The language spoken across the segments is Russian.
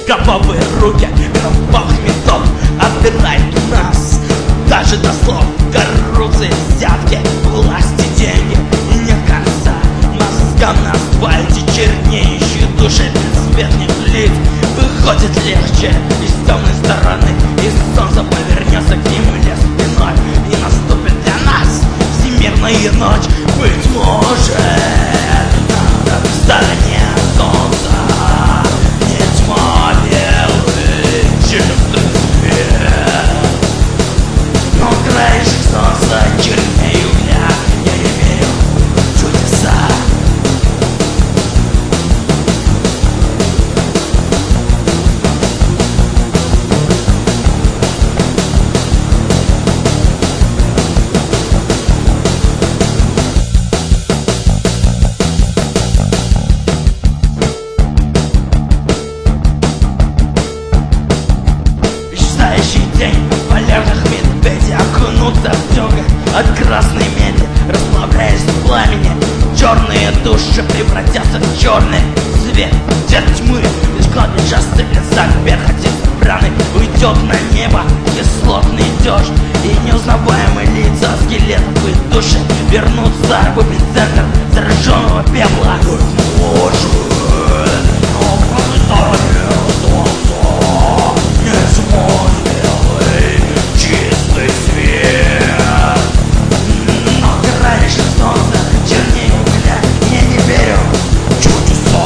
кровавые руки кровавых ментов отбирают у нас даже до слов коррупции, взятки, власти, деньги. И нет конца мозгам на асфальте, чернеющие души бесцветных лиц. Выходит легче из темной стороны, и солнце повернется к земле спиной, и наступит для нас всемирная ночь. Быть может, надо в стороне солнца, не тьма, белый чистый свет. Но краешек солнца чернее угля, я не верю в чудеса. День полярных медведей окунутся в тёготь от красной меди, расплавляясь в пламени. Черные души превратятся в черный свет. Цвет тьмы, лишь кладбища стылит за перхотью браны. Уйдет на небо кислотный дождь, и неузнаваемые лица скелетов и души вернутся в эпицентр зараженного пепла. Может, но помнит солнце не сможет чистый свет. Но краешек солнца чернее угля, я не верю в чудеса.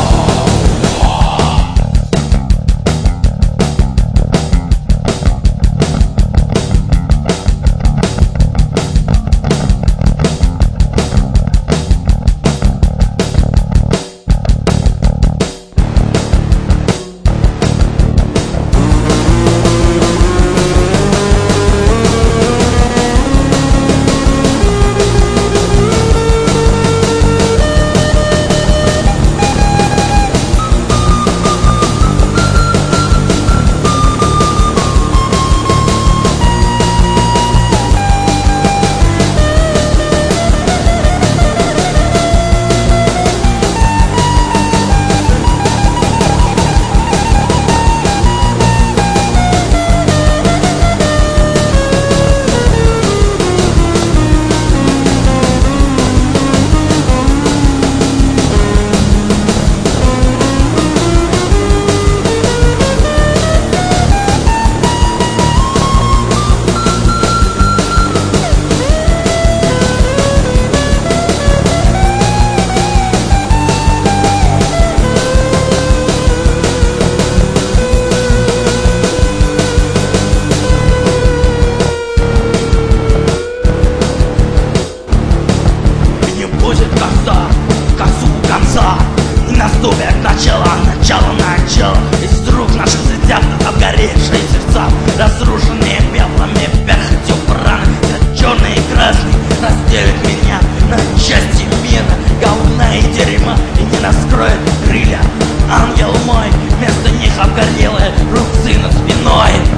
Наступит начало. Из рук наших сидят обгоревшие сердца, разрушенные пеплами, перхотью раны. Черный и красный разделит меня на части мира, говна и дерьма, и не раскроет крылья. Ангел мой, вместо них обгорелые рубцы над спиной.